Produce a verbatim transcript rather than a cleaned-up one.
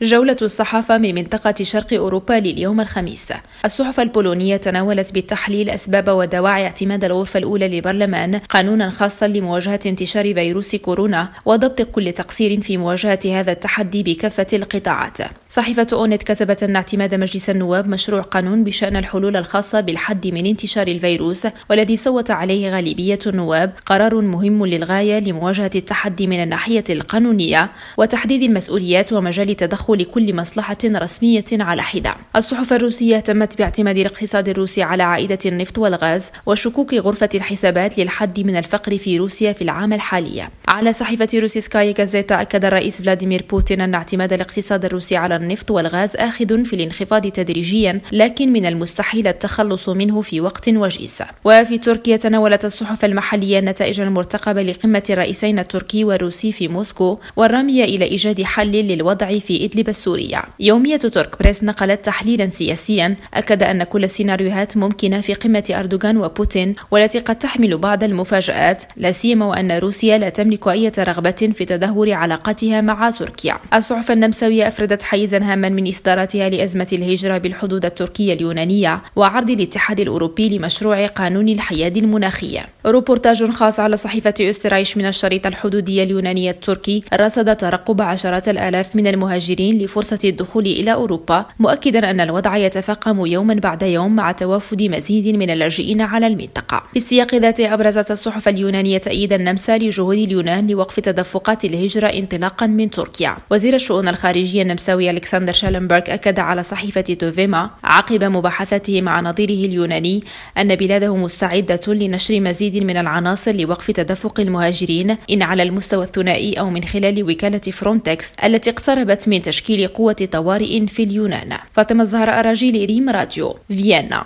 جولة الصحافة من منطقة شرق أوروبا لليوم الخميس. الصحف البولونية تناولت بالتحليل أسباب ودواعي اعتماد الغرفة الأولى للبرلمان قانونا خاصا لمواجهة انتشار فيروس كورونا وضبط كل تقصير في مواجهة هذا التحدي بكافة القطاعات. صحيفة أونت كتبت أن اعتماد مجلس النواب مشروع قانون بشأن الحلول الخاصة بالحد من انتشار الفيروس والذي صوت عليه غالبية النواب قرار مهم للغاية لمواجهة التحدي من الناحية القانونية وتحديد المسؤوليات ومجال تدخل لكل مصلحة رسمية على حدة. الصحف الروسية اهتمت باعتماد الاقتصاد الروسي على عائدة النفط والغاز وشكوك غرفة الحسابات للحد من الفقر في روسيا في العام الحالي. على صحيفة روسيسكايا غازيتا أكد الرئيس فلاديمير بوتين أن اعتماد الاقتصاد الروسي على النفط والغاز آخذ في الانخفاض تدريجيا، لكن من المستحيل التخلص منه في وقت وجيز. وفي تركيا تناولت الصحف المحلية النتائج المرتقبة لقمة الرئيسين التركي والروسي في موسكو والرامية إلى إيجاد حل للوضع في إدلب السورية. يومية ترك بريس نقلت تحليلا سياسيا أكد أن كل السيناريوهات ممكنة في قمة أردوغان وبوتين والتي قد تحمل بعض المفاجآت، لا سيما وأن روسيا لا تملك أي رغبة في تدهور علاقتها مع تركيا. الصحف النمساوية أفردت حيزا هاما من إصداراتها لأزمة الهجرة بالحدود التركية اليونانية وعرض الاتحاد الأوروبي لمشروع قانون الحياد المناخية. روبورتاج خاص على صحيفة أسترايش من الشريط الحدودي اليوناني التركي رصد ترقب عشرات الآلاف من المهاجرين لفرصة الدخول إلى أوروبا، مؤكدا أن الوضع يتفاقم يوما بعد يوم مع توافد مزيد من اللاجئين على المنطقة. في السياق ذاته أبرزت الصحف اليونانية تأييد النمسا لجهود اليونان لوقف تدفقات الهجرة انطلاقا من تركيا. وزير الشؤون الخارجية النمساوي ألكسندر شالنبرغ أكد على صحيفة توفيما عقب مباحثته مع نظيره اليوناني أن بلاده مستعدة لنشر مزيد من العناصر لوقف تدفق المهاجرين إن على المستوى الثنائي أو من خلال وكالة فرونتكس التي اقتربت من تشكيل قوة طوارئ في اليونان. فاطمة الزهراء، أراجيل ريم راديو، فيينا.